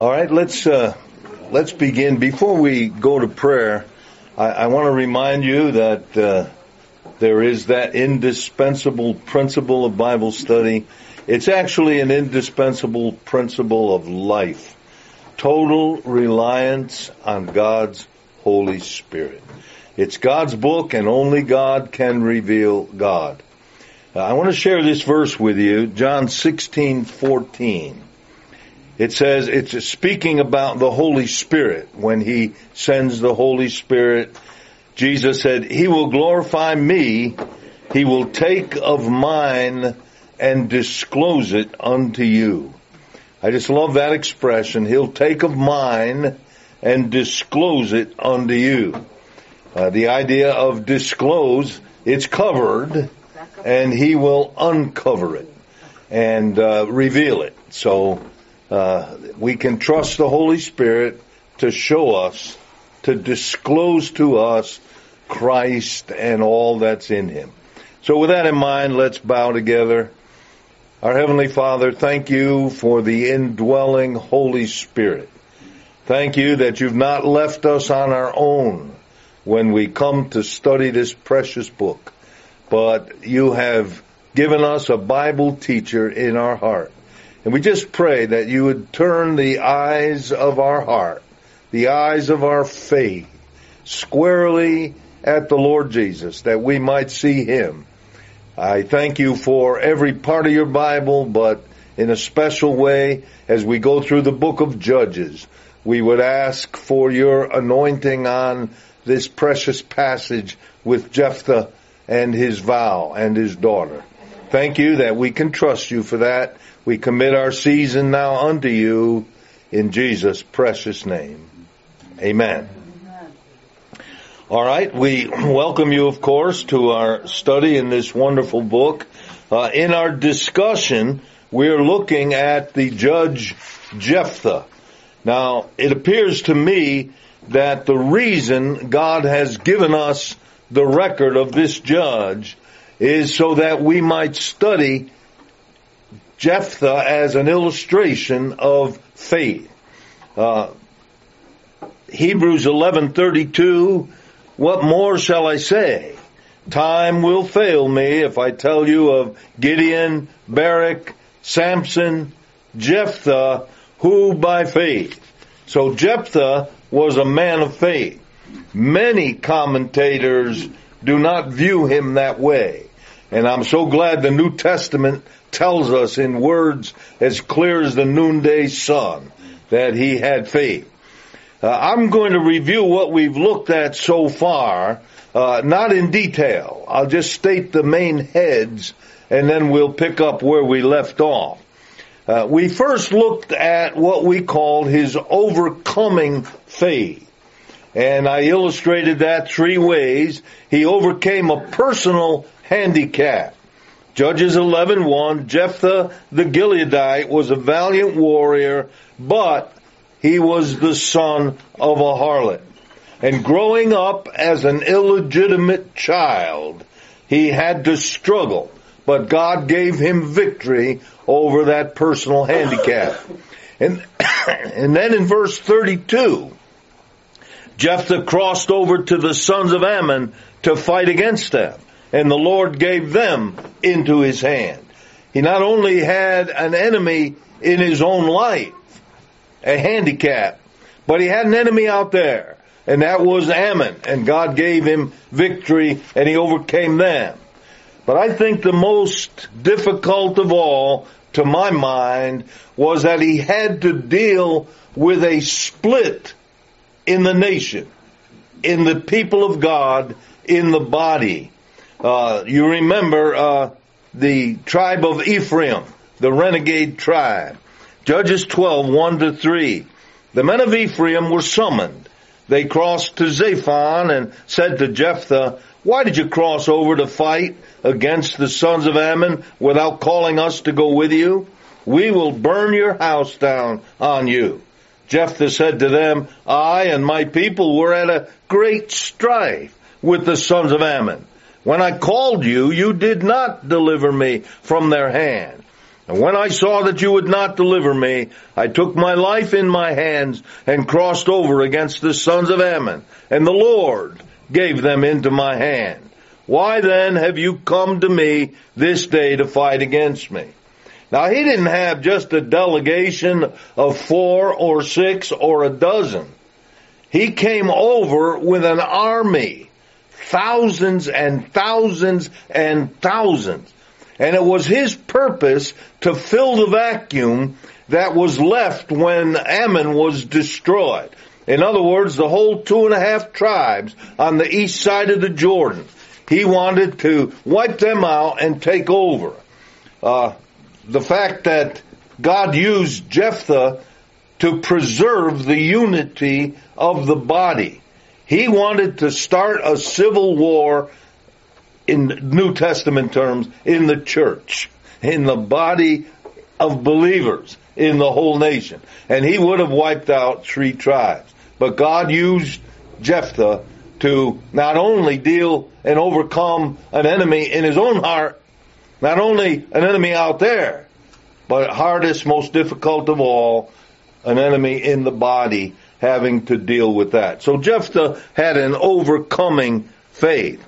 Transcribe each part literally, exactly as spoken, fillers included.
All right, let's uh, let's begin. Before we go to prayer, I, I want to remind you that uh, there is that indispensable principle of Bible study. It's actually an indispensable principle of life. Total reliance on God's Holy Spirit. It's God's book, and only God can reveal God. Uh, I want to share this verse with you, John sixteen fourteen. It says, it's speaking about the Holy Spirit. When He sends the Holy Spirit, Jesus said, He will glorify me. He will take of mine and disclose it unto you. I just love that expression. He'll take of mine and disclose it unto you. Uh, the idea of disclose, it's covered, and He will uncover it and uh, reveal it. So uh, we can trust the Holy Spirit to show us, to disclose to us Christ and all that's in Him. So with that in mind, let's bow together. Our Heavenly Father, thank You for the indwelling Holy Spirit. Thank You that You've not left us on our own when we come to study this precious book, but You have given us a Bible teacher in our heart. And we just pray that You would turn the eyes of our heart, the eyes of our faith, squarely at the Lord Jesus, that we might see Him. I thank You for every part of Your Bible, but in a special way, as we go through the book of Judges, we would ask for Your anointing on this precious passage with Jephthah and his vow and his daughter. Thank You that we can trust You for that. We commit our season now unto You in Jesus' precious name. Amen. All right, we welcome you, of course, to our study in this wonderful book. Uh, in our discussion, we're looking at the judge Jephthah. Now, it appears to me that the reason God has given us the record of this judge is so that we might study Jephthah as an illustration of faith. Uh, Hebrews eleven thirty-two, what more shall I say? Time will fail me if I tell you of Gideon, Barak, Samson, Jephthah, who by faith. So Jephthah was a man of faith. Many commentators do not view him that way. And I'm so glad the New Testament tells us in words as clear as the noonday sun that he had faith. Uh, I'm going to review what we've looked at so far, uh, not in detail. I'll just state the main heads, and then we'll pick up where we left off. Uh, we first looked at what we called his overcoming faith. And I illustrated that three ways. He overcame a personal handicap. Judges eleven one, Jephthah the Gileadite was a valiant warrior, but he was the son of a harlot. And growing up as an illegitimate child, he had to struggle. But God gave him victory over that personal handicap. And, and then in verse thirty-two, Jephthah crossed over to the sons of Ammon to fight against them. And the Lord gave them into his hand. He not only had an enemy in his own life, a handicap, but he had an enemy out there, and that was Ammon, and God gave him victory, and he overcame them. But I think the most difficult of all, to my mind, was that he had to deal with a split in the nation, in the people of God, in the body. Uh, you remember uh, the tribe of Ephraim, the renegade tribe. Judges twelve, one to three. The men of Ephraim were summoned. They crossed to Zaphon and said to Jephthah, why did you cross over to fight against the sons of Ammon without calling us to go with you? We will burn your house down on you. Jephthah said to them, I and my people were at a great strife with the sons of Ammon. When I called you, you did not deliver me from their hand. And when I saw that you would not deliver me, I took my life in my hands and crossed over against the sons of Ammon, and the Lord gave them into my hand. Why then have you come to me this day to fight against me? Now he didn't have just a delegation of four or six or a dozen. He came over with an army, thousands and thousands and thousands. And it was his purpose to fill the vacuum that was left when Ammon was destroyed. In other words, the whole two and a half tribes on the east side of the Jordan. He wanted to wipe them out and take over. Uh, the fact that God used Jephthah to preserve the unity of the body. He wanted to start a civil war, in New Testament terms, in the church, in the body of believers, in the whole nation. And he would have wiped out three tribes. But God used Jephthah to not only deal and overcome an enemy in his own heart, not only an enemy out there, but hardest, most difficult of all, an enemy in the body, having to deal with that. So Jephthah had an overcoming faith.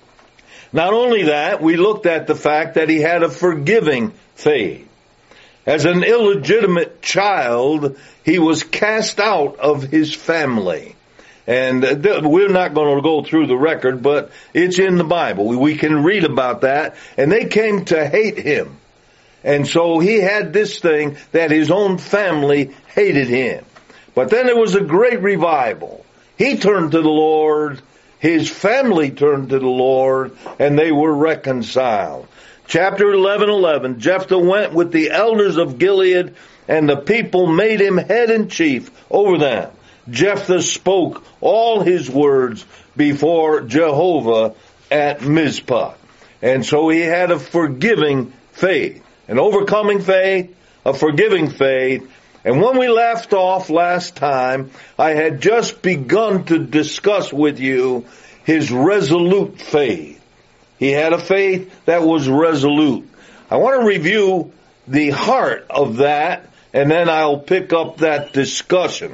Not only that, we looked at the fact that he had a forgiving faith. As an illegitimate child, he was cast out of his family. And we're not going to go through the record, but it's in the Bible. We can read about that. And they came to hate him. And so he had this thing that his own family hated him. But then there was a great revival. He turned to the Lord. His family turned to the Lord, and they were reconciled. Chapter eleven eleven, Jephthah went with the elders of Gilead, and the people made him head and chief over them. Jephthah spoke all his words before Jehovah at Mizpah. And so he had a forgiving faith, an overcoming faith, a forgiving faith. And when we left off last time, I had just begun to discuss with you his resolute faith. He had a faith that was resolute. I want to review the heart of that, and then I'll pick up that discussion.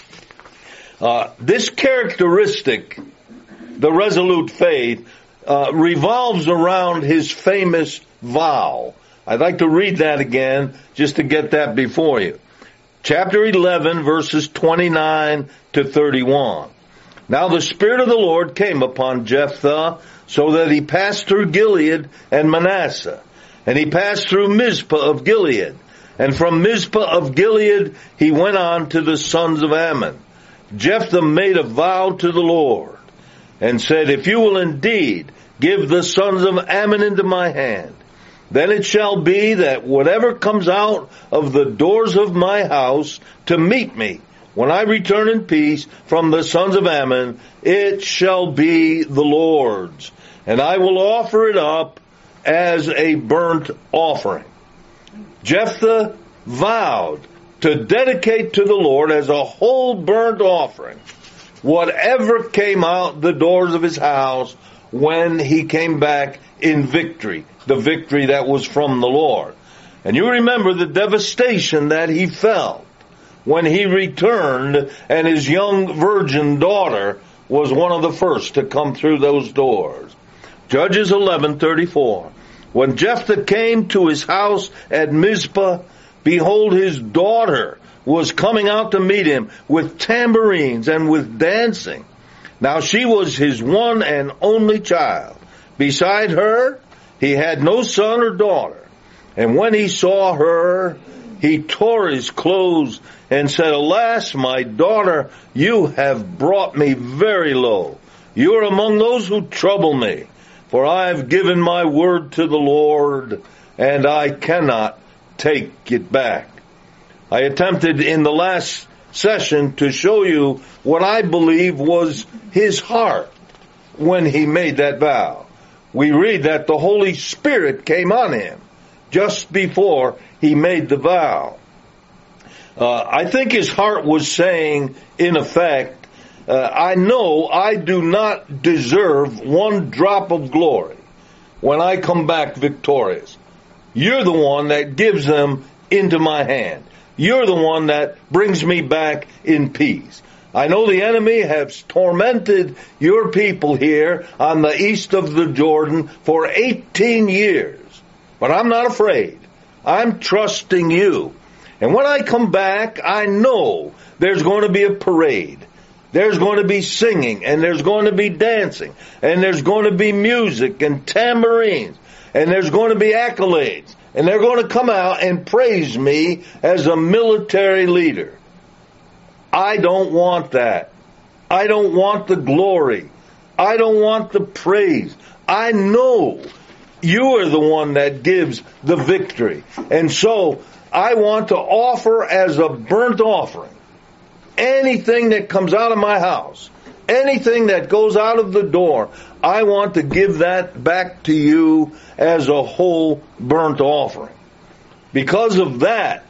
Uh, this characteristic, the resolute faith, uh, revolves around his famous vow. I'd like to read that again just to get that before you. Chapter eleven, verses twenty-nine to thirty-one. Now the Spirit of the Lord came upon Jephthah, so that he passed through Gilead and Manasseh. And he passed through Mizpah of Gilead. And from Mizpah of Gilead he went on to the sons of Ammon. Jephthah made a vow to the Lord, and said, if you will indeed give the sons of Ammon into my hand, then it shall be that whatever comes out of the doors of my house to meet me, when I return in peace from the sons of Ammon, it shall be the Lord's, and I will offer it up as a burnt offering. Jephthah vowed to dedicate to the Lord as a whole burnt offering whatever came out the doors of his house when he came back in victory, the victory that was from the Lord. And you remember the devastation that he felt when he returned, and his young virgin daughter was one of the first to come through those doors. Judges eleven thirty-four. When Jephthah came to his house at Mizpah, behold, his daughter was coming out to meet him with tambourines and with dancing. Now she was his one and only child. Beside her, he had no son or daughter. And when he saw her, he tore his clothes and said, alas, my daughter, you have brought me very low. You are among those who trouble me, for I have given my word to the Lord, and I cannot take it back. I attempted in the last session to show you what I believe was his heart when he made that vow. We read that the Holy Spirit came on him just before he made the vow. Uh, I think his heart was saying, in effect, uh, I know I do not deserve one drop of glory when I come back victorious. You're the one that gives them into my hand. You're the one that brings me back in peace. I know the enemy has tormented your people here on the east of the Jordan for eighteen years. But I'm not afraid. I'm trusting you. And when I come back, I know there's going to be a parade. There's going to be singing, and there's going to be dancing, and there's going to be music and tambourines, and there's going to be accolades, and they're going to come out and praise me as a military leader. I don't want that. I don't want the glory. I don't want the praise. I know you are the one that gives the victory. And so I want to offer as a burnt offering anything that comes out of my house, anything that goes out of the door. I want to give that back to you as a whole burnt offering. Because of that,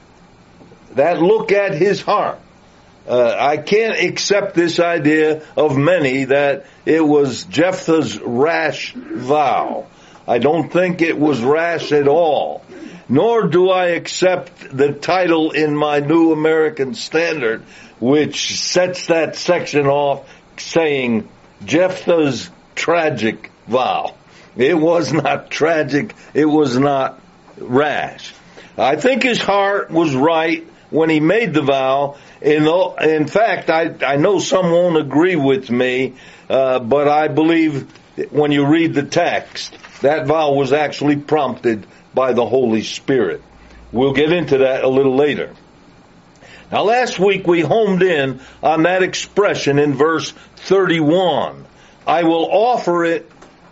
that look at his heart, uh, I can't accept this idea of many that it was Jephthah's rash vow. I don't think it was rash at all. Nor do I accept the title in my New American Standard, which sets that section off saying Jephthah's tragic vow. It was not tragic. It was not rash. I think his heart was right when he made the vow. In, in fact, I, I know some won't agree with me, uh, but I believe when you read the text, that vow was actually prompted by the Holy Spirit. We'll get into that a little later. Now, last week we homed in on that expression in verse thirty-one. I will offer it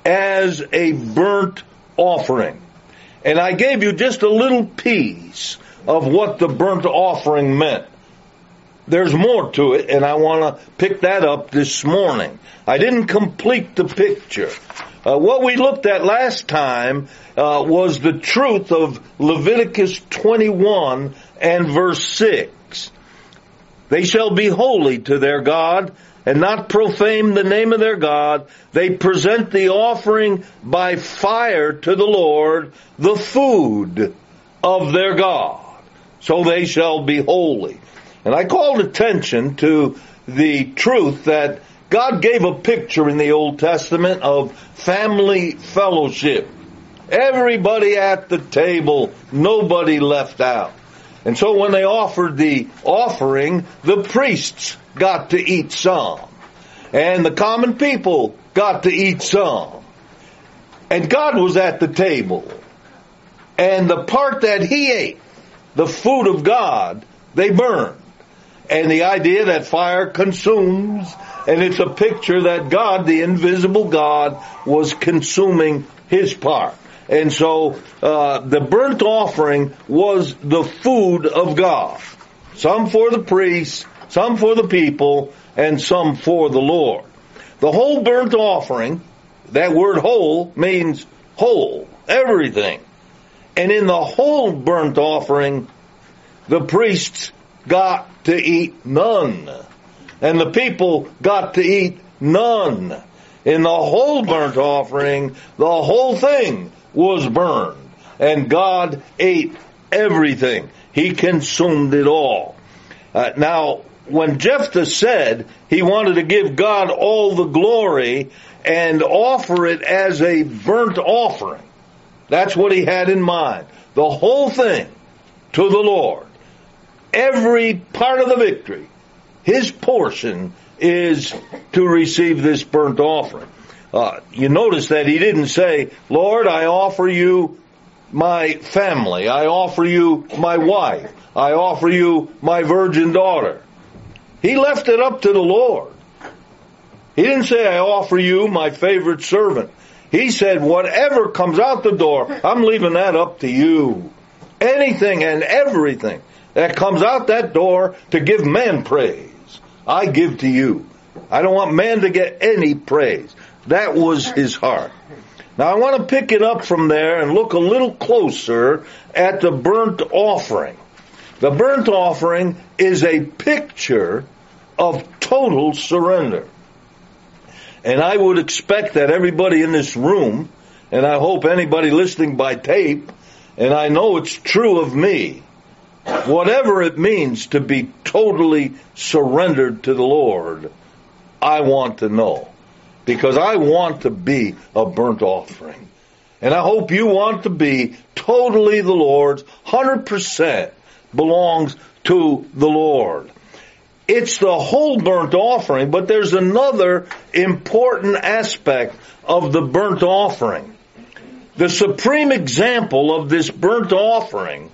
as a burnt offering. And I gave you just a little piece of what the burnt offering meant. There's more to it, and I want to pick that up this morning. I didn't complete the picture. Uh, what we looked at last time uh, was the truth of Leviticus twenty-one and verse six. They shall be holy to their God and not profane the name of their God. They present the offering by fire to the Lord, the food of their God. So they shall be holy. And I called attention to the truth that God gave a picture in the Old Testament of family fellowship. Everybody at the table, nobody left out. And so when they offered the offering, the priests got to eat some. And the common people got to eat some. And God was at the table. And the part that he ate, the food of God, they burned. And the idea that fire consumes, and it's a picture that God, the invisible God, was consuming his part. And so uh, the burnt offering was the food of God. Some for the priests, some for the people, and some for the Lord. The whole burnt offering, that word whole means whole, everything. And in the whole burnt offering, the priests got to eat none. And the people got to eat none. In the whole burnt offering, the whole thing was burned. And God ate everything. He consumed it all. Uh, now, when Jephthah said he wanted to give God all the glory and offer it as a burnt offering, that's what he had in mind. The whole thing to the Lord. Every part of the victory, his portion is to receive this burnt offering. Uh, you notice that he didn't say, Lord, I offer you my family. I offer you my wife. I offer you my virgin daughter. He left it up to the Lord. He didn't say, I offer you my favorite servant. He said, whatever comes out the door, I'm leaving that up to you. Anything and everything that comes out that door to give man praise, I give to you. I don't want man to get any praise. That was his heart. Now I want to pick it up from there and look a little closer at the burnt offering. The burnt offering is a picture of total surrender. And I would expect that everybody in this room, and I hope anybody listening by tape, and I know it's true of me, whatever it means to be totally surrendered to the Lord, I want to know. Because I want to be a burnt offering. And I hope you want to be totally the Lord's, one hundred percent belongs to the Lord. It's the whole burnt offering, but there's another important aspect of the burnt offering. The supreme example of this burnt offering,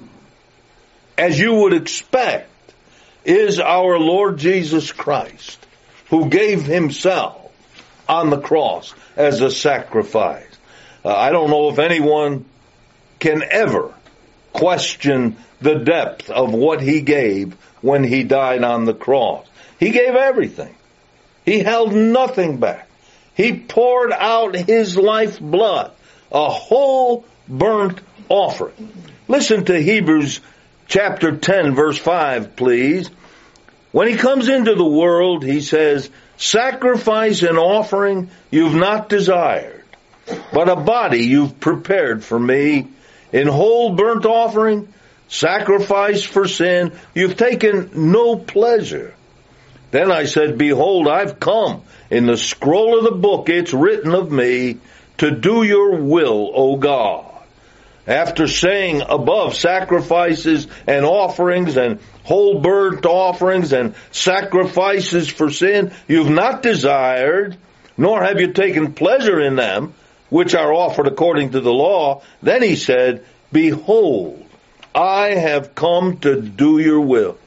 as you would expect, is our Lord Jesus Christ, who gave himself on the cross as a sacrifice. Uh, I don't know if anyone can ever question the depth of what he gave when he died on the cross. He gave everything. He held nothing back. He poured out his lifeblood, a whole burnt offering. Listen to Hebrews chapter ten, verse five, please. When he comes into the world, he says, sacrifice and offering you've not desired, but a body you've prepared for me. In whole burnt offering, sacrifice for sin, you've taken no pleasure. Then I said, behold, I've come. In the scroll of the book it's written of me to do your will, O God. After saying above, sacrifices and offerings and whole burnt offerings and sacrifices for sin, you've not desired, nor have you taken pleasure in them, which are offered according to the law. Then he said, behold, I have come to do your will.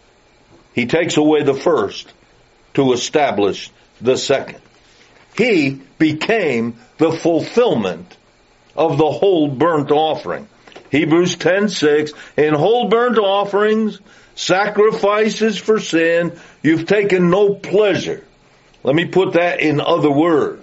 He takes away the first to establish the second. He became the fulfillment of the whole burnt offering. Hebrews ten six, in whole burnt offerings, sacrifices for sin, you've taken no pleasure. Let me put that in other words.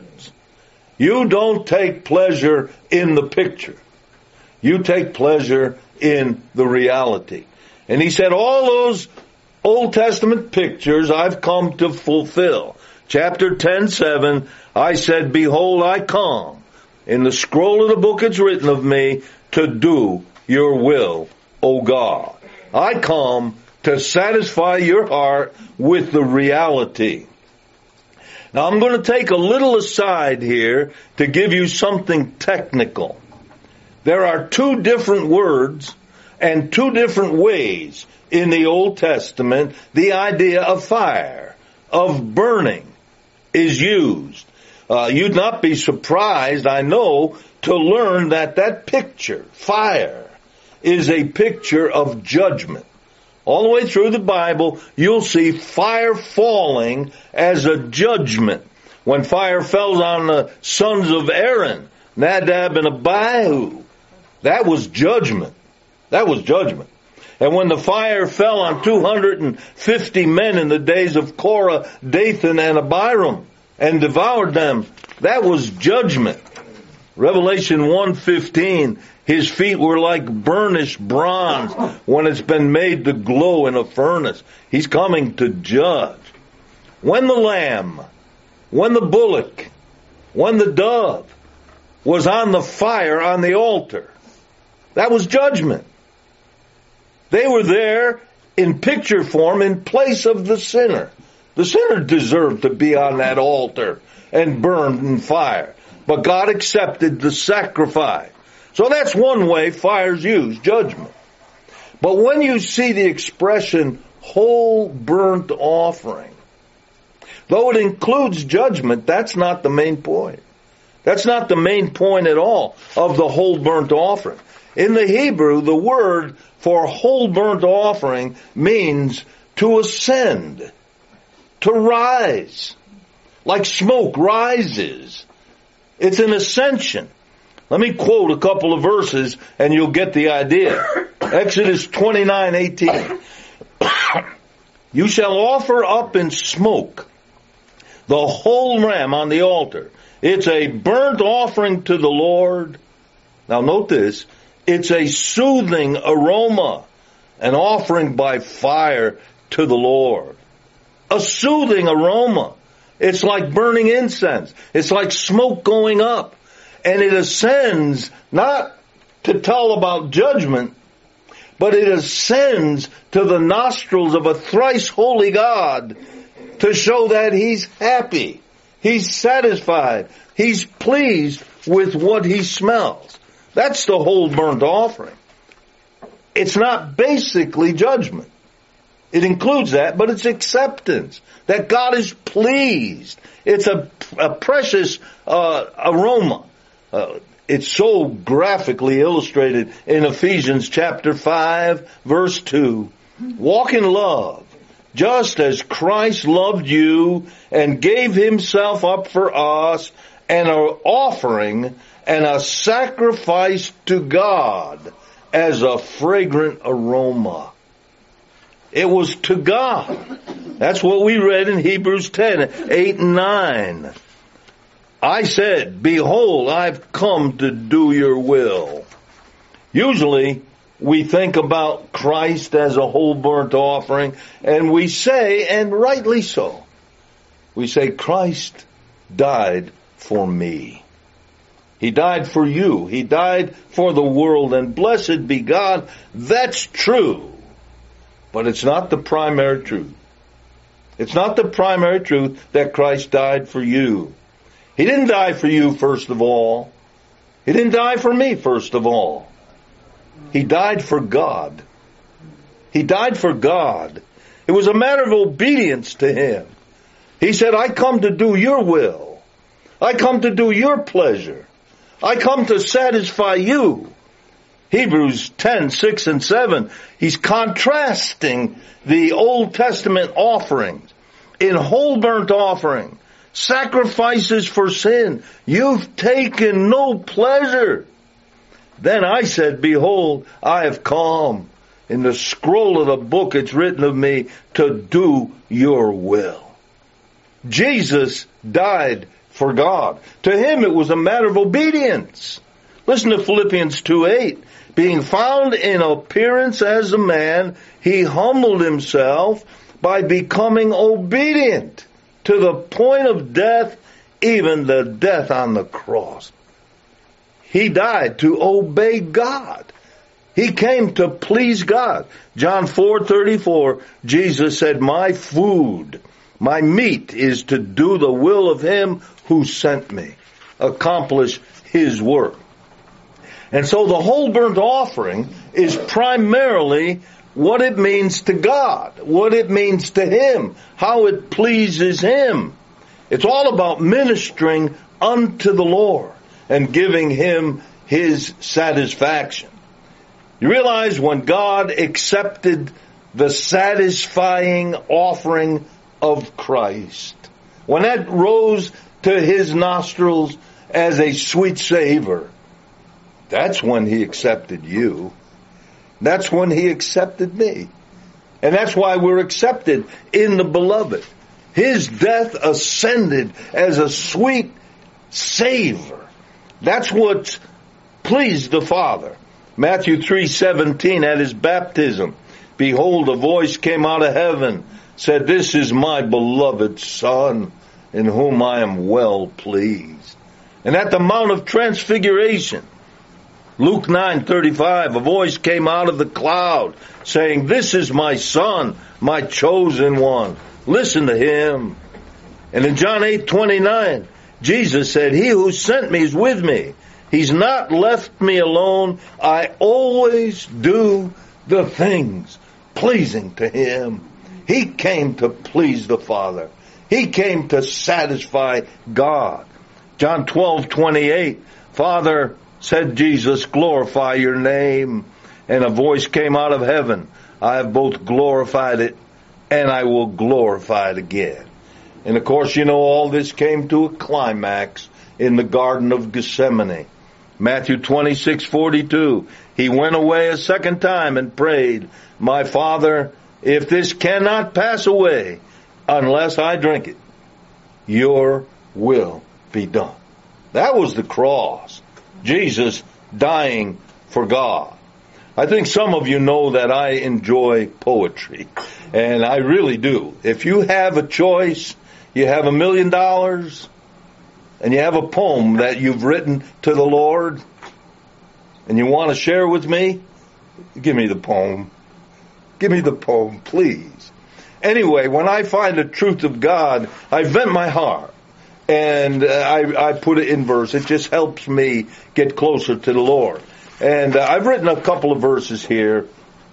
You don't take pleasure in the picture. You take pleasure in the reality. And he said, all those Old Testament pictures I've come to fulfill. Chapter ten seven, I said, behold, I come. In the scroll of the book it's written of me to do your will, O God. I come to satisfy your heart with the reality. Now I'm going to take a little aside here to give you something technical. There are two different words and two different ways in the Old Testament the idea of fire, of burning, is used. Uh, you'd not be surprised, I know, to learn that that picture, fire, is a picture of judgment. All the way through the Bible, you'll see fire falling as a judgment. When fire fell on the sons of Aaron, Nadab and Abihu, that was judgment. That was judgment. And when the fire fell on two hundred fifty men in the days of Korah, Dathan, and Abiram, and devoured them, that was judgment. Revelation one fifteen, his feet were like burnished bronze when it's been made to glow in a furnace. He's coming to judge. When the lamb, when the bullock, when the dove was on the fire on the altar, that was judgment. They were there in picture form in place of the sinner. The sinner deserved to be on that altar and burned in fire. But God accepted the sacrifice. So that's one way fire's used, judgment. But when you see the expression whole burnt offering, though it includes judgment, that's not the main point. That's not the main point at all of the whole burnt offering. In the Hebrew, the word for whole burnt offering means to ascend, to rise, like smoke rises. It's an ascension. Let me quote a couple of verses and you'll get the idea. Exodus twenty-nine eighteen. You shall offer up in smoke the whole ram on the altar. It's a burnt offering to the Lord. Now note this. It's a soothing aroma, an offering by fire to the Lord. A soothing aroma. It's like burning incense. It's like smoke going up. And it ascends not to tell about judgment, but it ascends to the nostrils of a thrice holy God to show that He's happy, He's satisfied, He's pleased with what He smells. That's the whole burnt offering. It's not basically judgment. It includes that, but it's acceptance, that God is pleased. It's a, a precious uh, aroma. Uh, it's so graphically illustrated in Ephesians chapter five, verse two. Walk in love, just as Christ loved you and gave Himself up for us, and an offering and a sacrifice to God as a fragrant aroma. It was to God. That's what we read in Hebrews ten, eight and nine. I said, behold, I've come to do your will. Usually, we think about Christ as a whole burnt offering, and we say, and rightly so, we say, Christ died for me. He died for you. He died for the world, and blessed be God. That's true. But it's not the primary truth. It's not the primary truth that Christ died for you. He didn't die for you, first of all. He didn't die for me, first of all. He died for God. He died for God. It was a matter of obedience to Him. He said, I come to do your will. I come to do your pleasure. I come to satisfy you. Hebrews ten, six and seven, he's contrasting the Old Testament offerings in whole burnt offering, sacrifices for sin. You've taken no pleasure. Then I said, behold, I have come. In the scroll of the book it's written of me to do your will. Jesus died for God. To Him it was a matter of obedience. Listen to Philippians two, eight. Being found in appearance as a man, He humbled Himself by becoming obedient to the point of death, even the death on the cross. He died to obey God. He came to please God. John four, thirty-four, Jesus said, my food, my meat is to do the will of Him who sent me, accomplish His work. And so the whole burnt offering is primarily what it means to God, what it means to Him, how it pleases Him. It's all about ministering unto the Lord and giving Him His satisfaction. You realize when God accepted the satisfying offering of Christ, when that rose to His nostrils as a sweet savor, that's when He accepted you. That's when He accepted me. And that's why we're accepted in the Beloved. His death ascended as a sweet savor. That's what pleased the Father. Matthew three seventeen, at His baptism, behold, a voice came out of heaven, said, this is my beloved Son, in whom I am well pleased. And at the Mount of Transfiguration, Luke nine thirty-five, a voice came out of the cloud saying, this is my Son, my chosen one. Listen to Him. And in John eight twenty-nine, Jesus said, he who sent me is with me. He's not left me alone. I always do the things pleasing to Him. He came to please the Father. He came to satisfy God. John twelve twenty-eight, Father, said Jesus, glorify your name. And a voice came out of heaven. I have both glorified it and I will glorify it again. And of course, you know, all this came to a climax in the Garden of Gethsemane. Matthew twenty-six forty-two. He went away a second time and prayed, my Father, if this cannot pass away unless I drink it, your will be done. That was the cross. Jesus dying for God. I think some of you know that I enjoy poetry, and I really do. If you have a choice, you have a million dollars, and you have a poem that you've written to the Lord, And you want to share with me? Give me the poem. Give me the poem, please. Anyway, when I find the truth of God, I vent my heart. And uh, I, I put it in verse. It just helps me get closer to the Lord. And uh, I've written a couple of verses here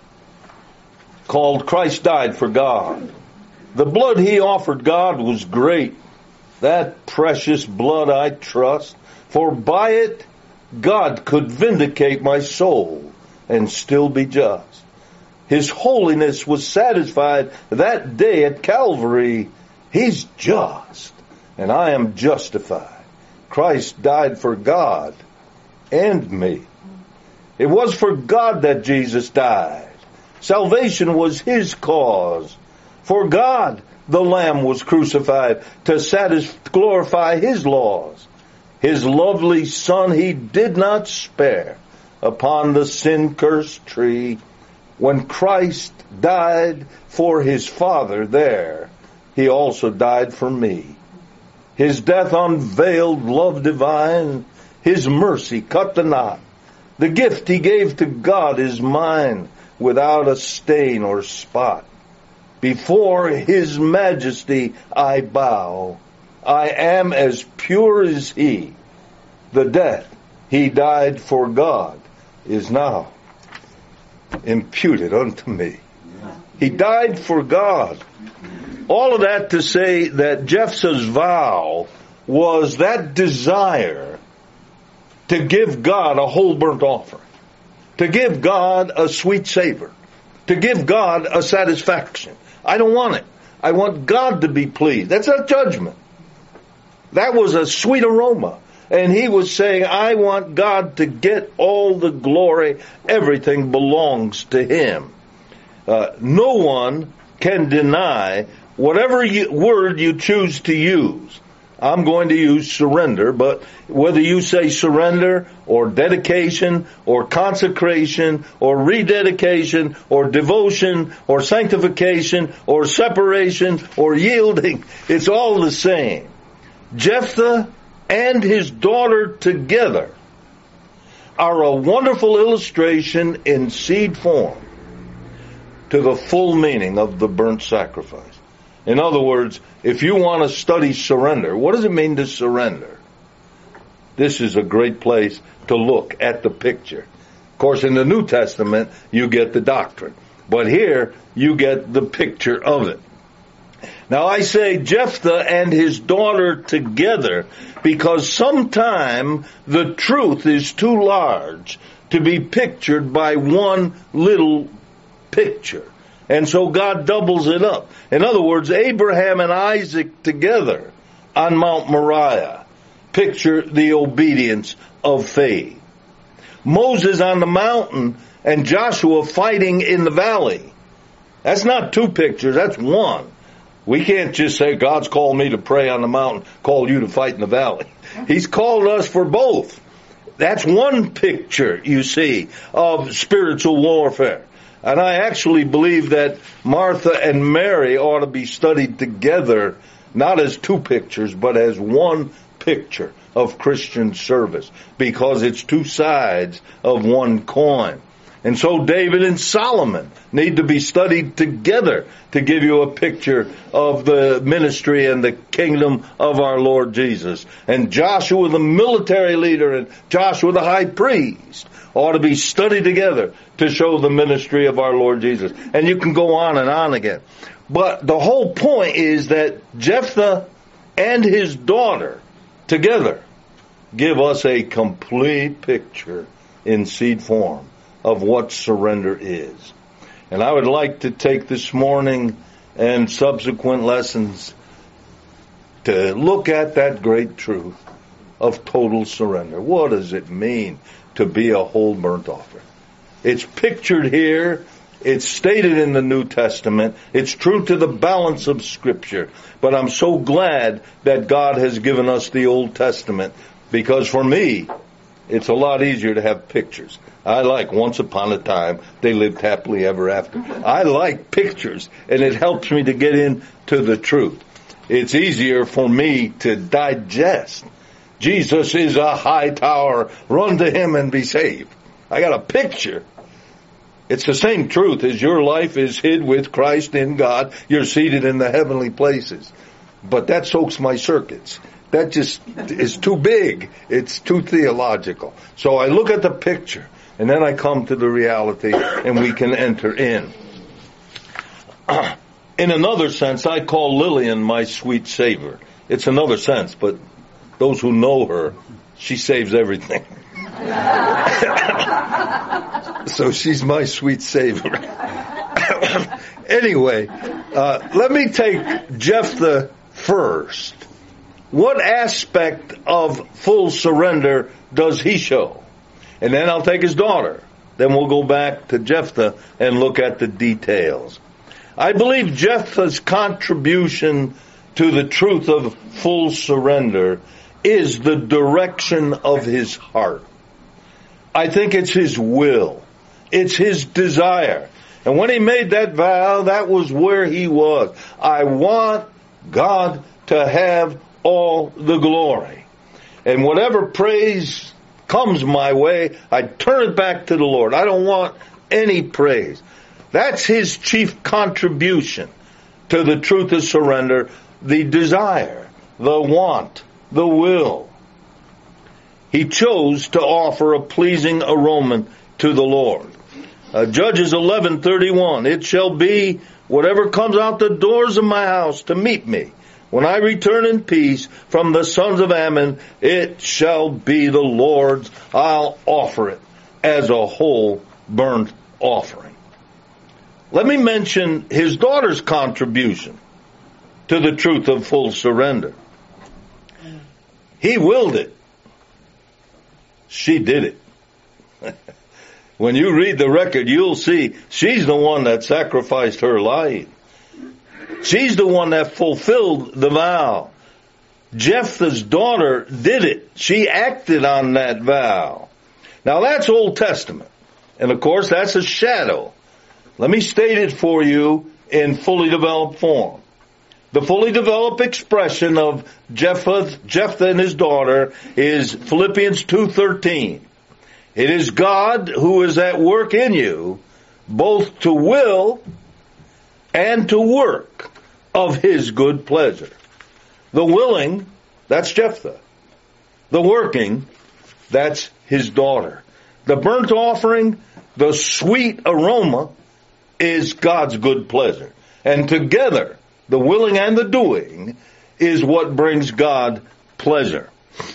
called Christ Died for God. The blood he offered God was great. That precious blood I trust. For by it God could vindicate my soul and still be just. His holiness was satisfied that day at Calvary. He's just, and I am justified. Christ died for God and me. It was for God that Jesus died. Salvation was his cause. For God, the Lamb was crucified to satisfy, glorify his laws. His lovely Son he did not spare upon the sin-cursed tree. When Christ died for his Father there, he also died for me. His death unveiled love divine. His mercy cut the knot. The gift he gave to God is mine, without a stain or spot. Before his majesty I bow. I am as pure as he. The death he died for God is now imputed unto me. He died for God. All of that to say that Jephthah's vow was that desire to give God a whole burnt offering, to give God a sweet savor, to give God a satisfaction. I don't want it. I want God to be pleased. That's not judgment. That was a sweet aroma. And he was saying, I want God to get all the glory. Everything belongs to him. Uh, no one can deny whatever you, word you choose to use. I'm going to use surrender, but whether you say surrender or dedication or consecration or rededication or devotion or sanctification or separation or yielding, it's all the same. Jephthah and his daughter together are a wonderful illustration in seed form to the full meaning of the burnt sacrifice. In other words, if you want to study surrender, what does it mean to surrender? This is a great place to look at the picture. Of course, in the New Testament, you get the doctrine. But here, you get the picture of it. Now, I say Jephthah and his daughter together because sometime the truth is too large to be pictured by one little picture. And so God doubles it up. In other words, Abraham and Isaac together on Mount Moriah picture the obedience of faith. Moses on the mountain and Joshua fighting in the valley. That's not two pictures, that's one. We can't just say, God's called me to pray on the mountain, called you to fight in the valley. He's called us for both. That's one picture, you see, of spiritual warfare. And I actually believe that Martha and Mary ought to be studied together, not as two pictures, but as one picture of Christian service, because it's two sides of one coin. And so David and Solomon need to be studied together to give you a picture of the ministry and the kingdom of our Lord Jesus. And Joshua, the military leader, and Joshua, the high priest, ought to be studied together to show the ministry of our Lord Jesus. And you can go on and on again. But the whole point is that Jephthah and his daughter together give us a complete picture in seed form of what surrender is. And I would like to take this morning and subsequent lessons to look at that great truth of total surrender. What does it mean to be a whole burnt offering? It's pictured here. It's stated in the New Testament. It's true to the balance of Scripture. But I'm so glad that God has given us the Old Testament, because for me, it's a lot easier to have pictures. I like once upon a time, they lived happily ever after. I like pictures, and it helps me to get into the truth. It's easier for me to digest. Jesus is a high tower. Run to him and be saved. I got a picture. It's the same truth as your life is hid with Christ in God. You're seated in the heavenly places. But that soaks my circuits. That just is too big. It's too theological. So I look at the picture, and then I come to the reality, and we can enter in. In another sense, I call Lillian my sweet savior. It's another sense, but those who know her, she saves everything. So she's my sweet savior. Anyway, uh, let me take Jephthah first. What aspect of full surrender does he show? And then I'll take his daughter. Then we'll go back to Jephthah and look at the details. I believe Jephthah's contribution to the truth of full surrender is the direction of his heart. I think it's his will. It's his desire. And when he made that vow, that was where he was. I want God to have all the glory. And whatever praise comes my way, I turn it back to the Lord. I don't want any praise. That's his chief contribution to the truth of surrender, the desire, the want, the will. He chose to offer a pleasing aroma to the Lord. Uh, Judges eleven thirty-one, it shall be whatever comes out the doors of my house to meet me. When I return in peace from the sons of Ammon, it shall be the Lord's. I'll offer it as a whole burnt offering. Let me mention his daughter's contribution to the truth of full surrender. He willed it. She did it. When you read the record, you'll see she's the one that sacrificed her life. She's the one that fulfilled the vow. Jephthah's daughter did it. She acted on that vow. Now that's Old Testament. And of course that's a shadow. Let me state it for you in fully developed form. The fully developed expression of Jephthah, Jephthah and his daughter is Philippians two thirteen. It is God who is at work in you, both to will and to work of his good pleasure. The willing, that's Jephthah. The working, that's his daughter. The burnt offering, the sweet aroma, is God's good pleasure. And together, the willing and the doing is what brings God pleasure.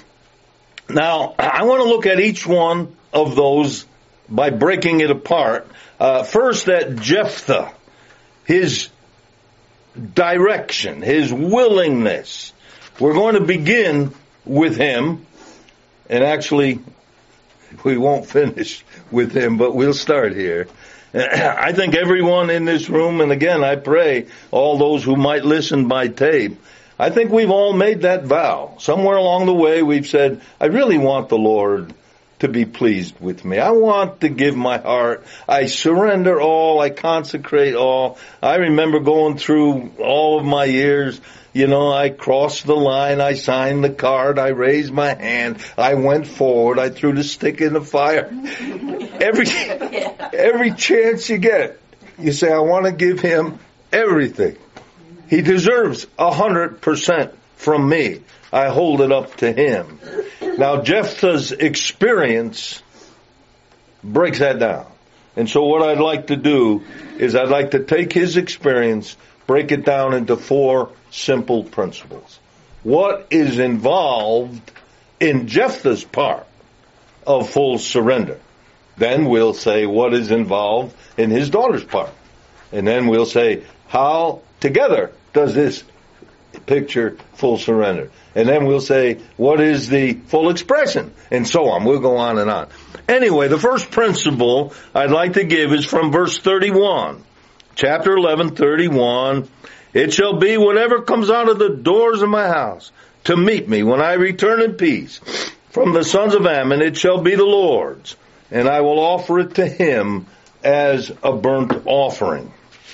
Now, I want to look at each one of those by breaking it apart. Uh, first, at Jephthah, his direction, his willingness. We're going to begin with him, and actually, we won't finish with him, but we'll start here. I think everyone in this room, and again, I pray all those who might listen by tape, I think we've all made that vow. Somewhere along the way, we've said, I really want the Lord to be pleased with me. I want to give my heart. I surrender all. I consecrate all. I remember going through all of my years. You know, I crossed the line. I signed the card. I raised my hand. I went forward. I threw the stick in the fire. Every, every chance you get, you say, I want to give him everything. He deserves a hundred percent from me. I hold it up to him. Now, Jephthah's experience breaks that down. And so what I'd like to do is I'd like to take his experience, break it down into four simple principles. What is involved in Jephthah's part of full surrender? Then we'll say what is involved in his daughter's part. And then we'll say how together does this picture full surrender. And then we'll say, what is the full expression? And so on. We'll go on and on. Anyway, the first principle I'd like to give is from verse thirty-one. Chapter eleven, thirty-one. It shall be whatever comes out of the doors of my house to meet me when I return in peace from the sons of Ammon, it shall be the Lord's, and I will offer it to him as a burnt offering.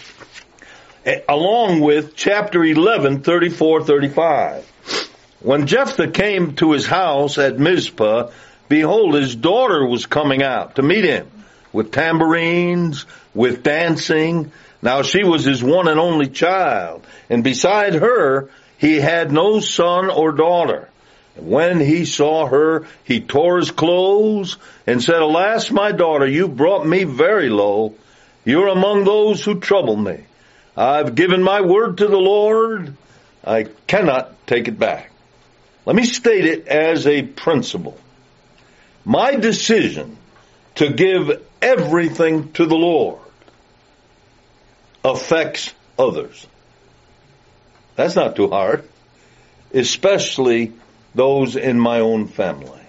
Along with chapter eleven, thirty-four, thirty-five. When Jephthah came to his house at Mizpah, behold, his daughter was coming out to meet him with tambourines, with dancing. Now she was his one and only child, and beside her he had no son or daughter. When he saw her, he tore his clothes and said, Alas, my daughter, you brought me very low. You're among those who trouble me. I've given my word to the Lord. I cannot take it back. Let me state it as a principle. My decision to give everything to the Lord affects others. That's not too hard, especially those in my own family.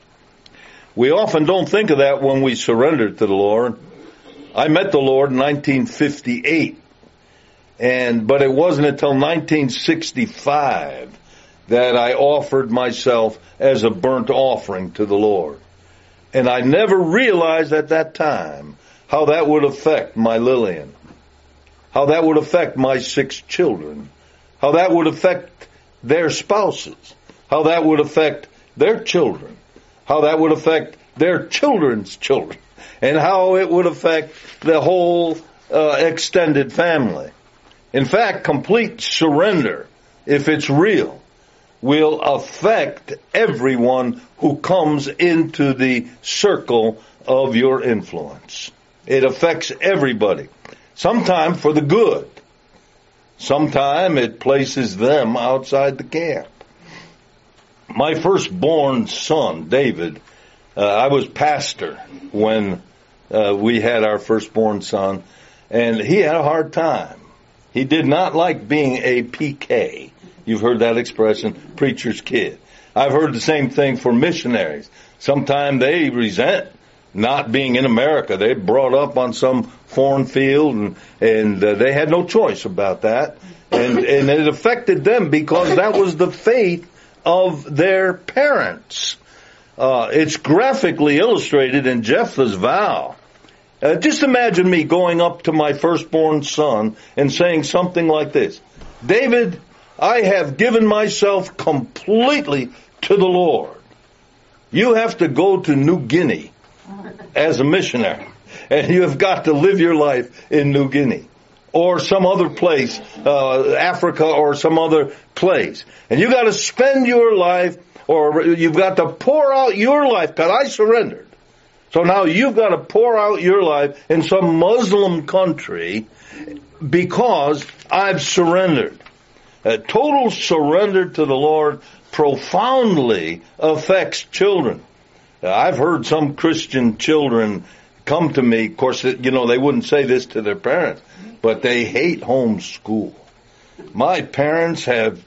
We often don't think of that when we surrender to the Lord. I met the Lord in nineteen fifty-eight, and but it wasn't until nineteen sixty-five that I offered myself as a burnt offering to the Lord. And I never realized at that time how that would affect my Lillian, how that would affect my six children, how that would affect their spouses, how that would affect their children, how that would affect their children's children, and how it would affect the whole uh, extended family. In fact, complete surrender, if it's real, will affect everyone who comes into the circle of your influence. It affects everybody. Sometimes for the good. Sometimes it places them outside the camp. My firstborn son, David, uh, I was pastor when uh, we had our firstborn son, and he had a hard time. He did not like being a P K. You've heard that expression, preacher's kid. I've heard the same thing for missionaries. Sometimes they resent not being in America. They brought up on some foreign field, and, and uh, they had no choice about that. And, and it affected them because that was the faith of their parents. Uh, it's graphically illustrated in Jephthah's vow. Uh, just imagine me going up to my firstborn son and saying something like this: David, I have given myself completely to the Lord. You have to go to New Guinea as a missionary, and you have got to live your life in New Guinea or some other place, uh, Africa or some other place. And you got to spend your life, or you've got to pour out your life, because I surrendered. So now you've got to pour out your life in some Muslim country because I've surrendered. A total surrender to the Lord profoundly affects children. I've heard some Christian children come to me. Of course, you know, they wouldn't say this to their parents, but they hate homeschool. My parents have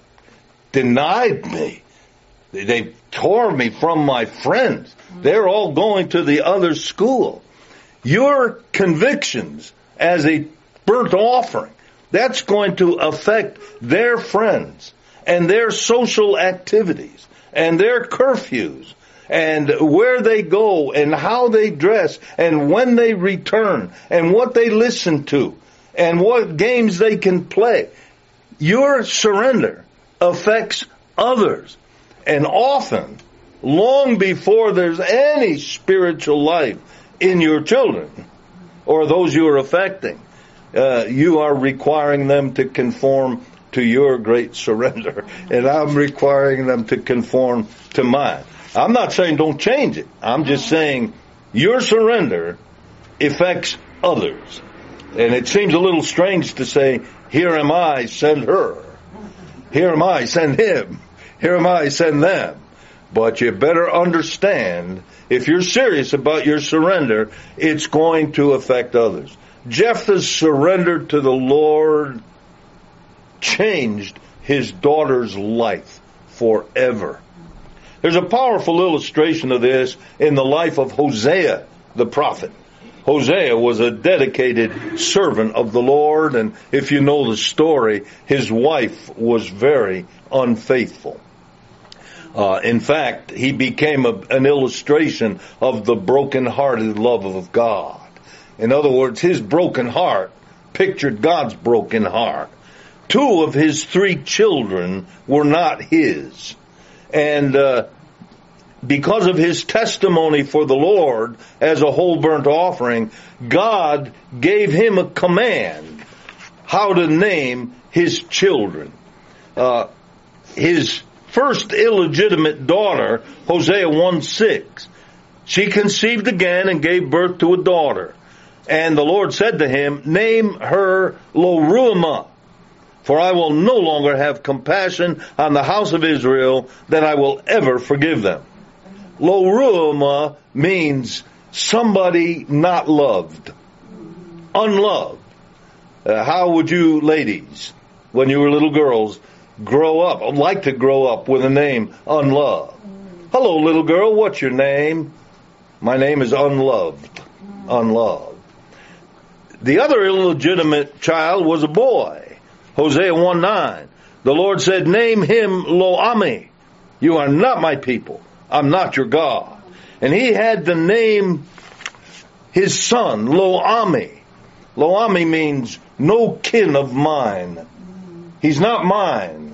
denied me. They tore me from my friends. They're all going to the other school. Your convictions as a burnt offering, that's going to affect their friends and their social activities and their curfews and where they go and how they dress and when they return and what they listen to and what games they can play. Your surrender affects others. And often, long before there's any spiritual life in your children or those you are affecting, Uh, you are requiring them to conform to your great surrender. And I'm requiring them to conform to mine. I'm not saying don't change it. I'm just saying your surrender affects others. And it seems a little strange to say, here am I, send her. Here am I, send him. Here am I, send them. But you better understand, if you're serious about your surrender, it's going to affect others. Jephthah's surrender to the Lord changed his daughter's life forever. There's a powerful illustration of this in the life of Hosea the prophet. Hosea was a dedicated servant of the Lord, and if you know the story, his wife was very unfaithful. Uh, in fact, he became a, an illustration of the broken-hearted love of God. In other words, his broken heart pictured God's broken heart. Two of his three children were not his. And uh, because of his testimony for the Lord as a whole burnt offering, God gave him a command how to name his children. Uh, his first illegitimate daughter, Hosea one six, she conceived again and gave birth to a daughter. And the Lord said to him, name her Lo-ruhamah, for I will no longer have compassion on the house of Israel, that I will ever forgive them. Lo-ruhamah means somebody not loved, unloved. Uh, how would you ladies, when you were little girls, grow up, or like to grow up with a name unloved? Hello, little girl, what's your name? My name is unloved, unloved. The other illegitimate child was a boy, Hosea one nine. The Lord said, name him Lo-ammi. You are not my people. I'm not your God. And he had to name his son Lo-ammi. Lo-ammi means no kin of mine. He's not mine.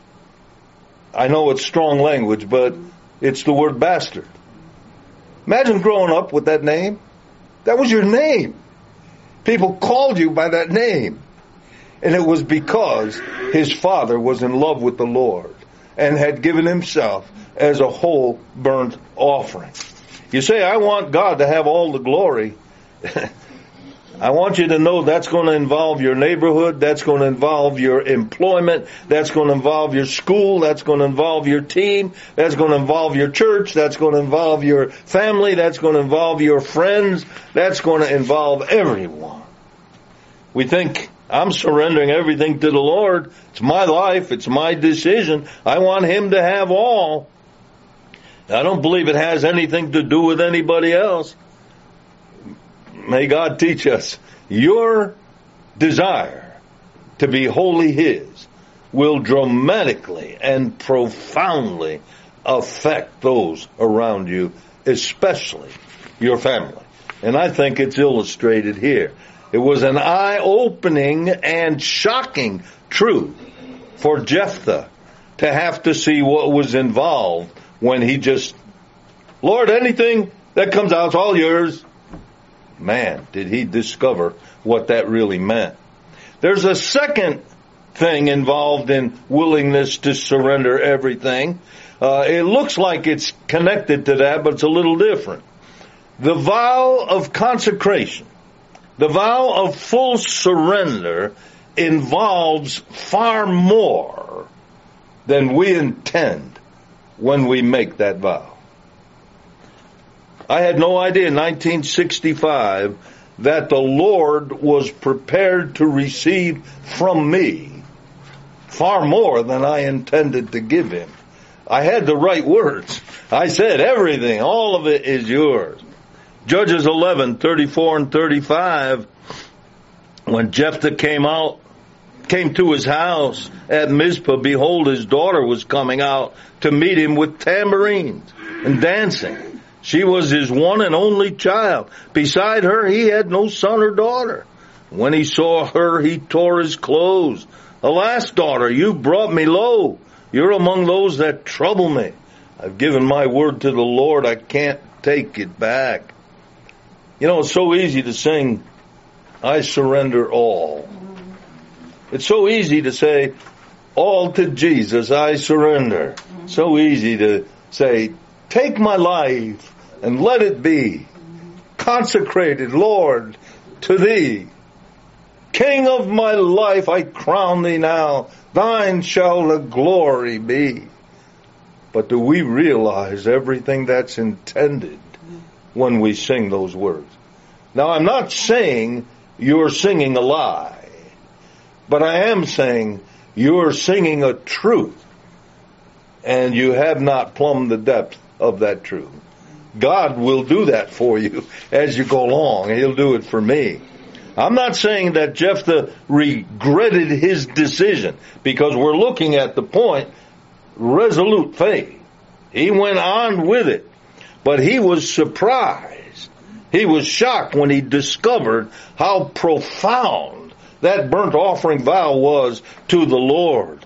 I know it's strong language, but it's the word bastard. Imagine growing up with that name. That was your name. People called you by that name. And it was because his father was in love with the Lord and had given himself as a whole burnt offering. You say, I want God to have all the glory. I want you to know that's going to involve your neighborhood, that's going to involve your employment, that's going to involve your school, that's going to involve your team, that's going to involve your church, that's going to involve your family, that's going to involve your friends, that's going to involve everyone. We think, I'm surrendering everything to the Lord. It's my life, it's my decision. I want him to have all. I don't believe it has anything to do with anybody else. May God teach us, your desire to be wholly his will dramatically and profoundly affect those around you, especially your family. And I think it's illustrated here. It was an eye-opening and shocking truth for Jephthah to have to see what was involved when he just, Lord, anything that comes out is all yours. Man, did he discover what that really meant. There's a second thing involved in willingness to surrender everything. Uh, it looks like it's connected to that, but it's a little different. The vow of consecration, the vow of full surrender, involves far more than we intend when we make that vow. I had no idea in nineteen sixty-five that the Lord was prepared to receive from me far more than I intended to give him. I had the right words. I said, everything, all of it is yours. Judges eleven, thirty-four and thirty-five, when Jephthah came out, came to his house at Mizpah, behold, his daughter was coming out to meet him with tambourines and dancing. She was his one and only child. Beside her, he had no son or daughter. When he saw her, he tore his clothes. Alas, daughter, you brought me low. You're among those that trouble me. I've given my word to the Lord. I can't take it back. You know, it's so easy to sing, I surrender all. It's so easy to say, all to Jesus I surrender. So easy to say, take my life and let it be consecrated, Lord, to thee. King of my life, I crown thee now. Thine shall the glory be. But do we realize everything that's intended when we sing those words? Now, I'm not saying you're singing a lie, but I am saying you're singing a truth, and you have not plumbed the depth of that truth. God will do that for you as you go along. He'll do it for me. I'm not saying that Jephthah regretted his decision, because we're looking at the point, resolute faith. He went on with it, but he was surprised. He was shocked when he discovered how profound that burnt offering vow was to the Lord.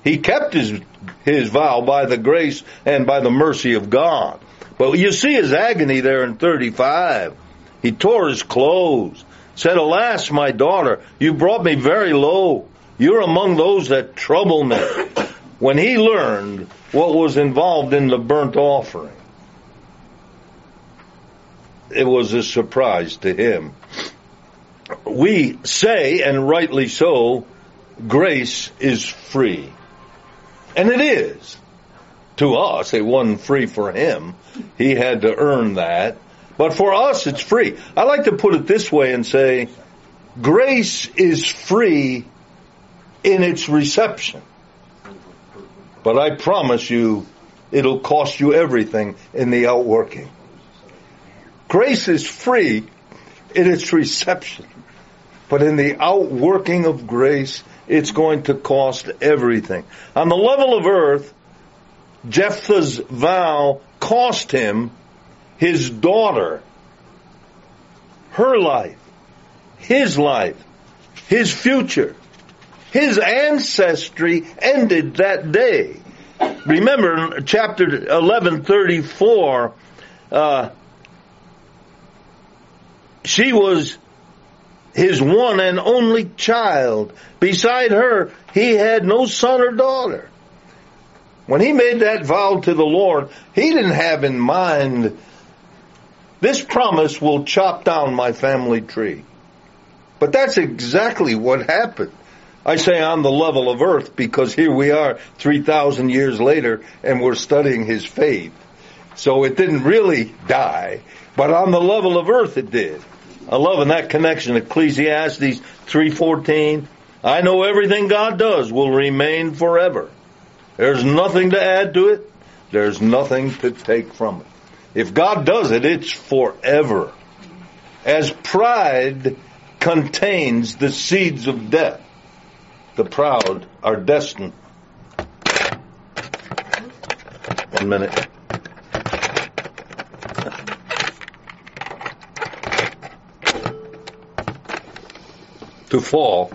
He kept his, his vow by the grace and by the mercy of God. But you see his agony there in thirty-five. He tore his clothes, said, "Alas, my daughter, you brought me very low. You're among those that trouble me." When he learned what was involved in the burnt offering, it was a surprise to him. We say, and rightly so, grace is free. And it is. To us, it wasn't free for him. He had to earn that. But for us, it's free. I like to put it this way and say, grace is free in its reception. But I promise you, it'll cost you everything in the outworking. Grace is free in its reception. But in the outworking of grace, it's going to cost everything. On the level of earth, Jephthah's vow cost him his daughter, her life, his life, his future. His ancestry ended that day. Remember, chapter eleven thirty-four, uh, she was his one and only child. Beside her, he had no son or daughter. When he made that vow to the Lord, he didn't have in mind, this promise will chop down my family tree. But that's exactly what happened. I say on the level of earth because here we are three thousand years later and we're studying his faith. So it didn't really die, but on the level of earth it did. I love in that connection, Ecclesiastes three fourteen. I know everything God does will remain forever. There's nothing to add to it. There's nothing to take from it. If God does it, it's forever. As pride contains the seeds of death, the proud are destined. One minute. To fall.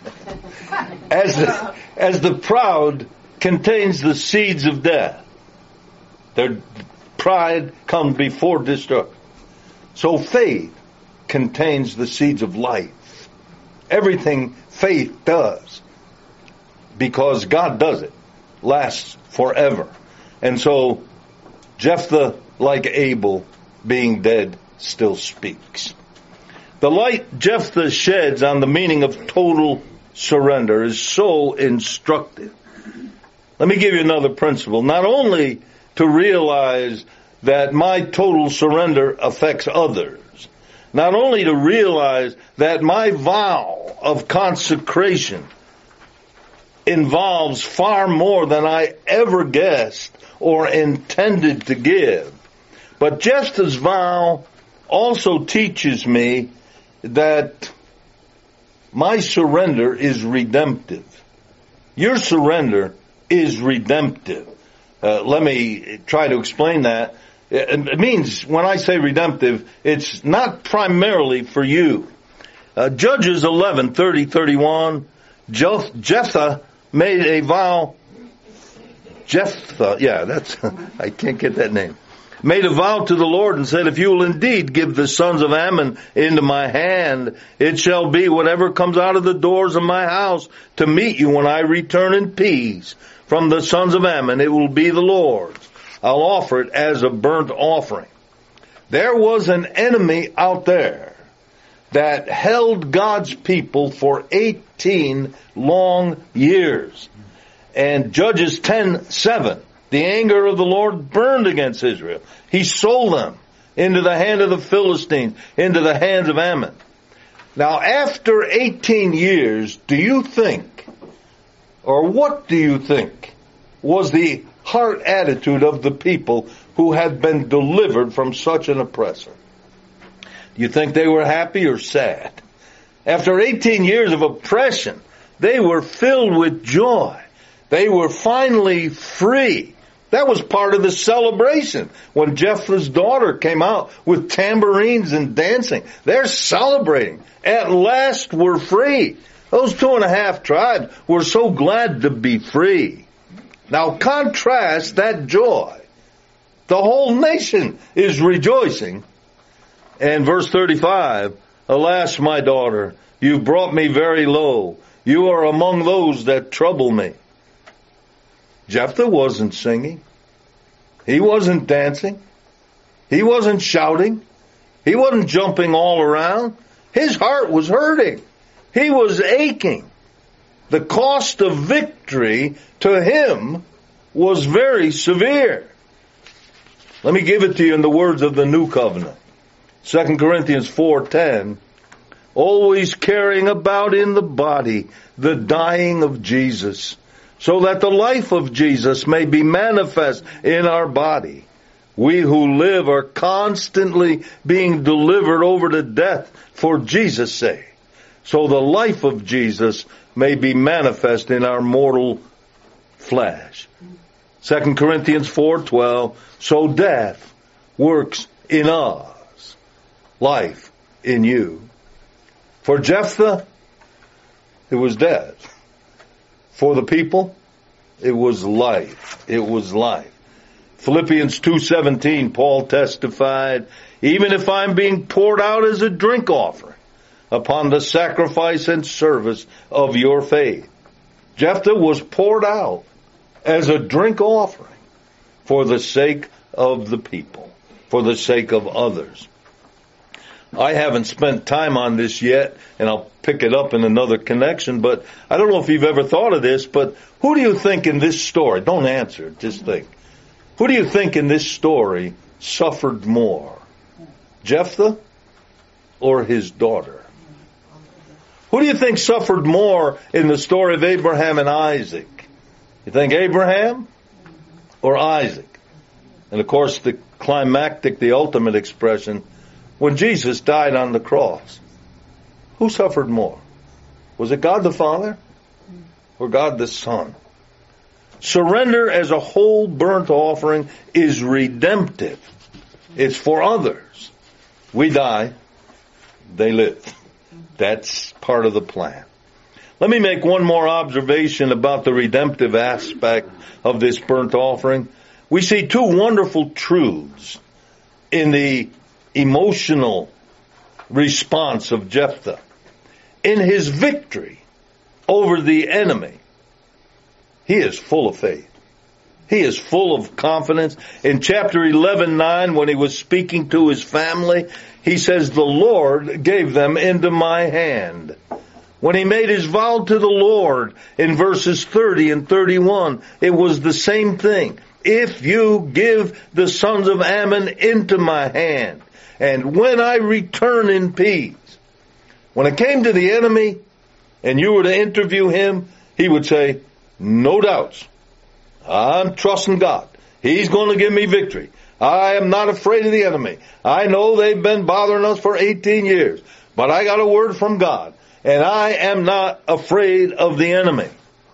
As the, as the proud contains the seeds of death. Their pride comes before destruction. So faith contains the seeds of life. Everything faith does, because God does it, lasts forever. And so Jephthah, like Abel, being dead, still speaks. The light Jephthah sheds on the meaning of total surrender is so instructive. Let me give you another principle. Not only to realize that my total surrender affects others, not only to realize that my vow of consecration involves far more than I ever guessed or intended to give, but Jephthah's vow also teaches me that my surrender is redemptive. Your surrender is redemptive. Uh, let me try to explain that. It means, when I say redemptive, it's not primarily for you. Uh, Judges eleven, thirty, thirty-one, Jephthah made a vow, Jephthah, yeah, that's, I can't get that name, made a vow to the Lord and said, if you will indeed give the sons of Ammon into my hand, it shall be whatever comes out of the doors of my house to meet you when I return in peace from the sons of Ammon, it will be the Lord's. I'll offer it as a burnt offering. There was an enemy out there that held God's people for eighteen long years. And Judges ten seven, the anger of the Lord burned against Israel. He sold them into the hand of the Philistines, into the hands of Ammon. Now, after eighteen years, do you think, or what do you think, was the heart attitude of the people who had been delivered from such an oppressor? Do you think they were happy or sad? After eighteen years of oppression, they were filled with joy. They were finally free. That was part of the celebration. When Jephthah's daughter came out with tambourines and dancing, they're celebrating. At last we're free. Those two and a half tribes were so glad to be free. Now contrast that joy. The whole nation is rejoicing. And verse thirty-five, alas, my daughter, you brought me very low. You are among those that trouble me. Jephthah wasn't singing. He wasn't dancing. He wasn't shouting. He wasn't jumping all around. His heart was hurting. He was aching. The cost of victory to him was very severe. Let me give it to you in the words of the New Covenant. Second Corinthians four ten, always carrying about in the body the dying of Jesus, so that the life of Jesus may be manifest in our body. We who live are constantly being delivered over to death for Jesus' sake, so the life of Jesus may be manifest in our mortal flesh. Second Corinthians four twelve, so death works in us, life in you. For Jephthah, it was death. For the people, it was life. It was life. Philippians two seventeen, Paul testified, even if I'm being poured out as a drink offering upon the sacrifice and service of your faith. Jephthah was poured out as a drink offering for the sake of the people, for the sake of others. I haven't spent time on this yet, and I'll pick it up in another connection, but I don't know if you've ever thought of this, but who do you think in this story, don't answer, just think, who do you think in this story suffered more? Jephthah or his daughter? Who do you think suffered more in the story of Abraham and Isaac? You think Abraham or Isaac? And of course the climactic, the ultimate expression, when Jesus died on the cross, who suffered more? Was it God the Father or God the Son? Surrender as a whole burnt offering is redemptive. It's for others. We die, they live. That's part of the plan. Let me make one more observation about the redemptive aspect of this burnt offering. We see two wonderful truths in the emotional response of Jephthah. In his victory over the enemy, he is full of faith. He is full of confidence. In chapter eleven nine, when he was speaking to his family, he says, the Lord gave them into my hand. When he made his vow to the Lord in verses thirty and thirty-one, it was the same thing. If you give the sons of Ammon into my hand, and when I return in peace. When it came to the enemy, and you were to interview him, he would say, no doubts. I'm trusting God. He's going to give me victory. I am not afraid of the enemy. I know they've been bothering us for eighteen years, but I got a word from God, and I am not afraid of the enemy.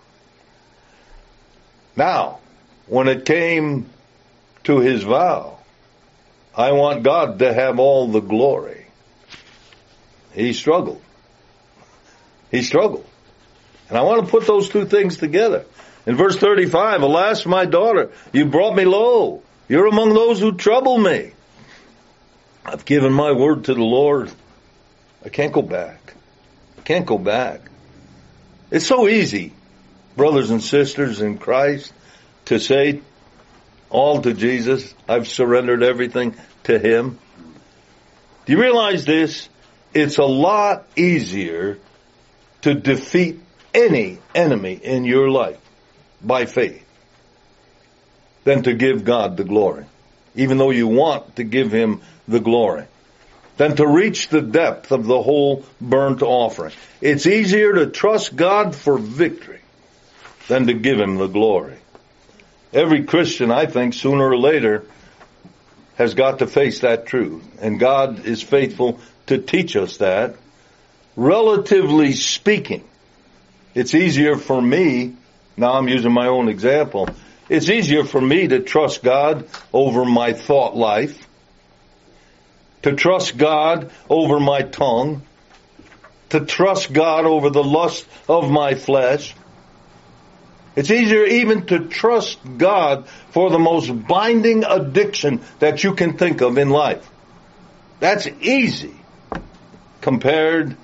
Now, when it came to his vow, I want God to have all the glory. He struggled. He struggled. And I want to put those two things together. In verse thirty-five, alas, my daughter, you brought me low. You're among those who trouble me. I've given my word to the Lord. I can't go back. I can't go back. It's so easy, brothers and sisters in Christ, to say all to Jesus. I've surrendered everything to him. Do you realize this? It's a lot easier to defeat any enemy in your life by faith than to give God the glory, even though you want to give him the glory, than to reach the depth of the whole burnt offering. It's easier to trust God for victory than to give him the glory. Every Christian, I think, sooner or later has got to face that truth. And God is faithful to teach us that. Relatively speaking, it's easier for me, now I'm using my own example, it's easier for me to trust God over my thought life, to trust God over my tongue, to trust God over the lust of my flesh, It's easier even to trust God for the most binding addiction that you can think of in life. That's easy compared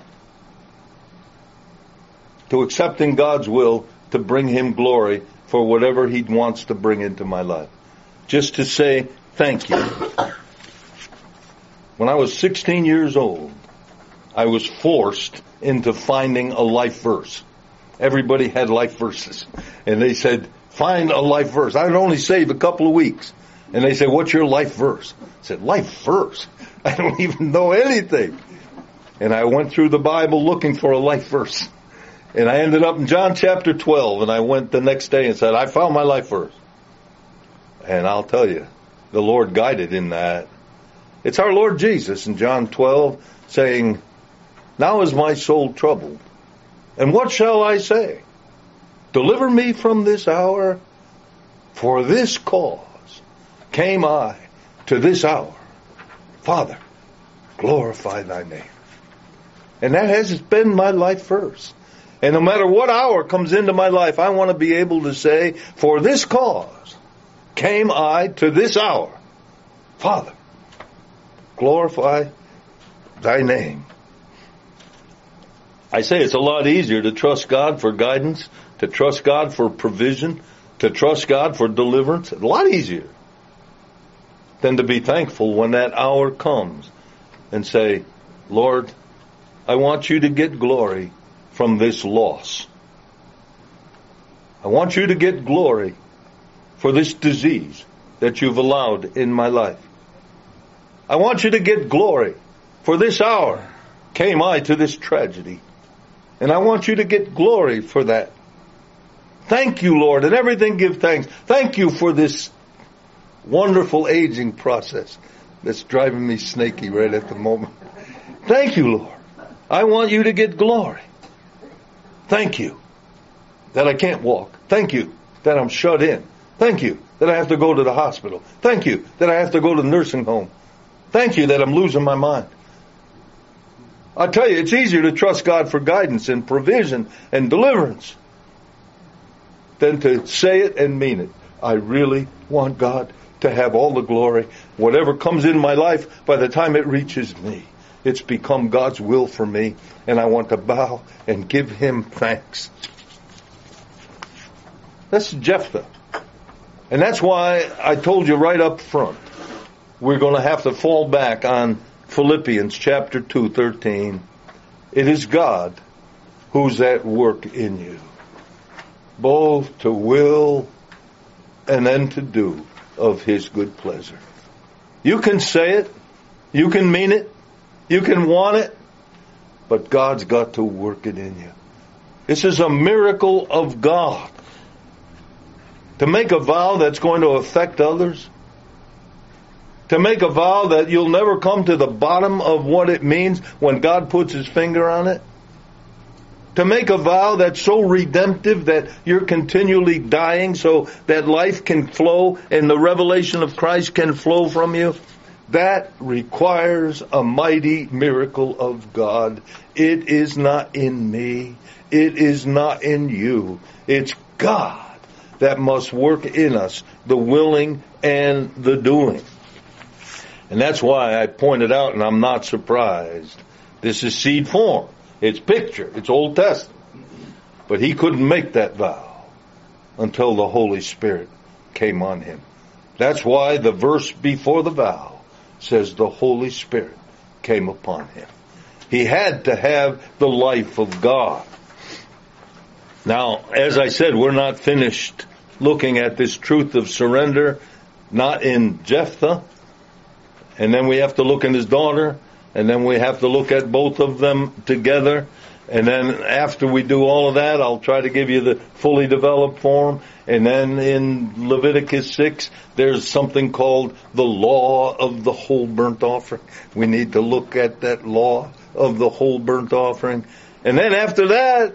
to accepting God's will to bring Him glory for whatever He wants to bring into my life. Just to say thank you. When I was sixteen years old, I was forced into finding a life verse. Everybody had life verses. And they said, find a life verse. I would only save a couple of weeks. And they said, what's your life verse? I said, life verse? I don't even know anything. And I went through the Bible looking for a life verse. And I ended up in John chapter twelve. And I went the next day and said, I found my life verse. And I'll tell you, the Lord guided in that. It's our Lord Jesus in John twelve saying, now is my soul troubled. And what shall I say? Deliver me from this hour. For this cause came I to this hour. Father, glorify thy name. And that has been my life verse. And no matter what hour comes into my life, I want to be able to say, for this cause came I to this hour. Father, glorify thy name. I say it's a lot easier to trust God for guidance, to trust God for provision, to trust God for deliverance. A lot easier than to be thankful when that hour comes and say, Lord, I want you to get glory from this loss. I want you to get glory for this disease that you've allowed in my life. I want you to get glory for this hour came I to this tragedy. And I want you to get glory for that. Thank you, Lord, and everything give thanks. Thank you for this wonderful aging process that's driving me snaky right at the moment. Thank you, Lord. I want you to get glory. Thank you that I can't walk. Thank you that I'm shut in. Thank you that I have to go to the hospital. Thank you that I have to go to the nursing home. Thank you that I'm losing my mind. I tell you, it's easier to trust God for guidance and provision and deliverance than to say it and mean it. I really want God to have all the glory. Whatever comes in my life, by the time it reaches me, it's become God's will for me, and I want to bow and give Him thanks. That's Jephthah. And that's why I told you right up front, we're going to have to fall back on Philippians chapter two, thirteen. It is God who's at work in you, both to will and then to do of His good pleasure. You can say it, you can mean it, you can want it, but God's got to work it in you. This is a miracle of God. To make a vow that's going to affect others, to make a vow that you'll never come to the bottom of what it means when God puts His finger on it. To make a vow that's so redemptive that you're continually dying so that life can flow and the revelation of Christ can flow from you. That requires a mighty miracle of God. It is not in me. It is not in you. It's God that must work in us, the willing and the doing. And that's why I pointed out, and I'm not surprised, this is seed form. It's picture. It's Old Testament. But he couldn't make that vow until the Holy Spirit came on him. That's why the verse before the vow says the Holy Spirit came upon him. He had to have the life of God. Now, as I said, we're not finished looking at this truth of surrender, not in Jephthah. And then we have to look in his daughter, and then we have to look at both of them together. And then after we do all of that, I'll try to give you the fully developed form. And then in Leviticus six, there's something called the law of the whole burnt offering. We need to look at that law of the whole burnt offering. And then after that,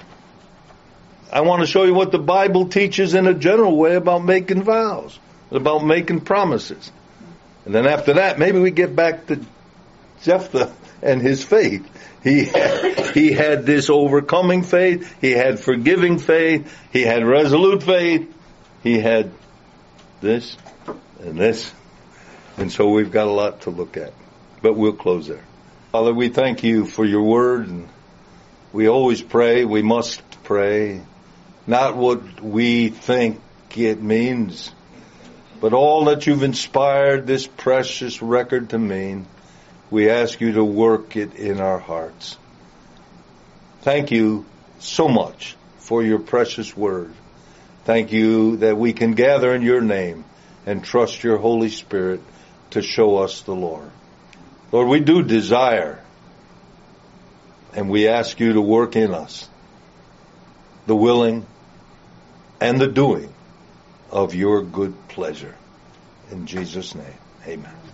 I want to show you what the Bible teaches in a general way about making vows, about making promises. And then after that, maybe we get back to Jephthah and his faith. He had, he had this overcoming faith. He had forgiving faith. He had resolute faith. He had this and this. And so we've got a lot to look at. But we'll close there. Father, we thank you for your word. And we always pray. We must pray. Not what we think it means, but all that you've inspired this precious record to mean. We ask you to work it in our hearts. Thank you so much for your precious word. Thank you that we can gather in your name and trust your Holy Spirit to show us the Lord. Lord, we do desire, and we ask you to work in us the willing and the doing of your good pleasure. In Jesus' name, amen.